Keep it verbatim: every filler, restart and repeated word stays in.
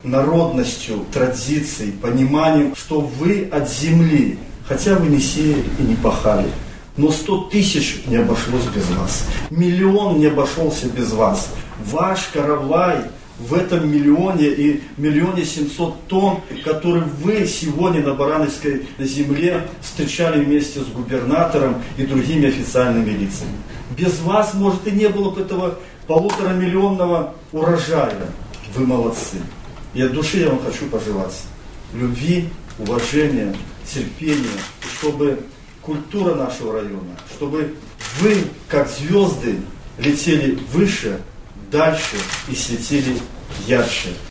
народностью, традицией, пониманием, что вы от земли, хотя вы не сеяли и не пахали, но сто тысяч не обошлось без вас, миллион не обошелся без вас. Ваш каравай в этом миллионе и миллионе семьсот тонн, который вы сегодня на Барановской земле встречали вместе с губернатором и другими официальными лицами. Без вас, может, и не было бы этого полуторамиллионного урожая. Вы молодцы. И от души я вам хочу пожелать любви, уважения, терпения, чтобы культура нашего района, чтобы вы, как звезды, летели выше, дальше и светили ярче.